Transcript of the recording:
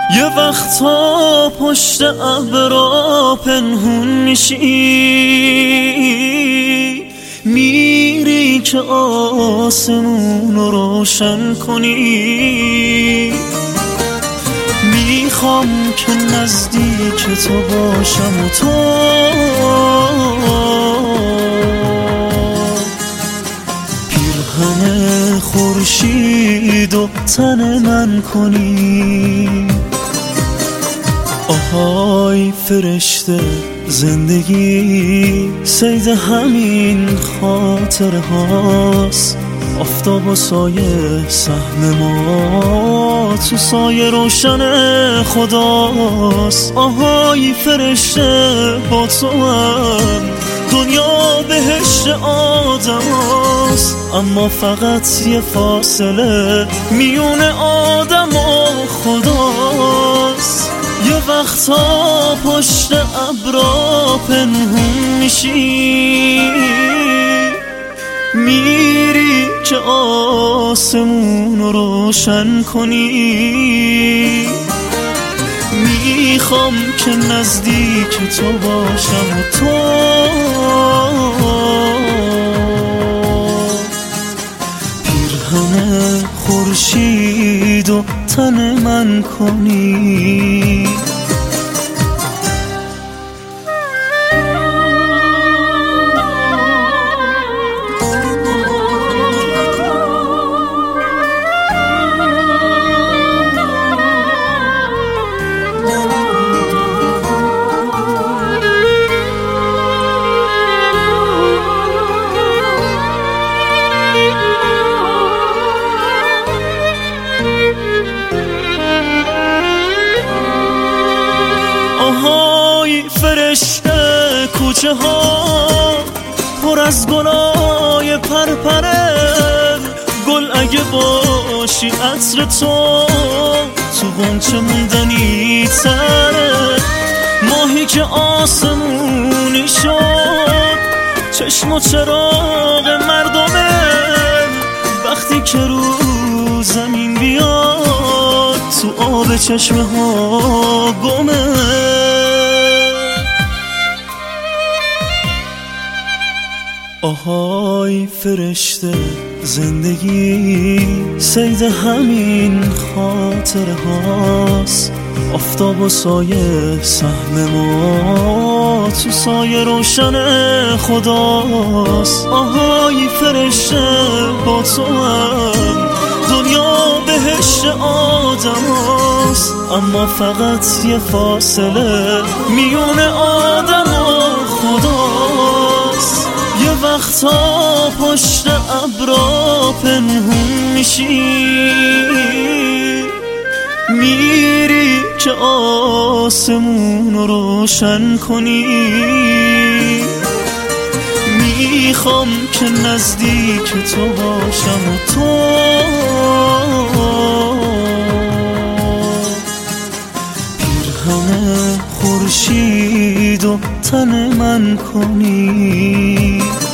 یه وقتا پشت ابرا پنهون میشی، میری که آسمون رو روشن کنی. میخوام که نزدیک تو باشم و تو پیرهن خورشید و تن من کنی. آهای فرشته زندگی صید همین خاطره هاست. آفتاب و سایه سهم ما تو سایه روشن خداست. آهای فرشته با تو هم دنیا بهشت آدم هاست، اما فقط یه فاصله میون آدم و خداست. یه وقتا پشت ابرا پنهون میشی، میری که آسمون رو روشن کنی. میخوام که نزدیک تو باشم و تو پیرهن خورشید و تن من کنی. آهای فرشته کوچه ها پر از گلای پرپره، گل اگه باشی عطر تو غنچه موندنی تره. ماهی که آسمونی شد چشم و چراغ مردمه، وقتی که رو زمین بیاد تو آب چشمه ها گمه. آهای فرشته زندگی صید همین خاطره هاست. آفتاب و سایه سهم ما تو سایه روشن خداست. آهای فرشته با تو هم دنیا بهشت آدم هاست، اما فقط یه فاصله میون آدم و خداست. یه وقتا پشت ابرا پنهون میشی، میری که آسمون رو روشن کنی. میخوام که نزدیک تو باشم و تو پیرهن خورشید و تن من کنی.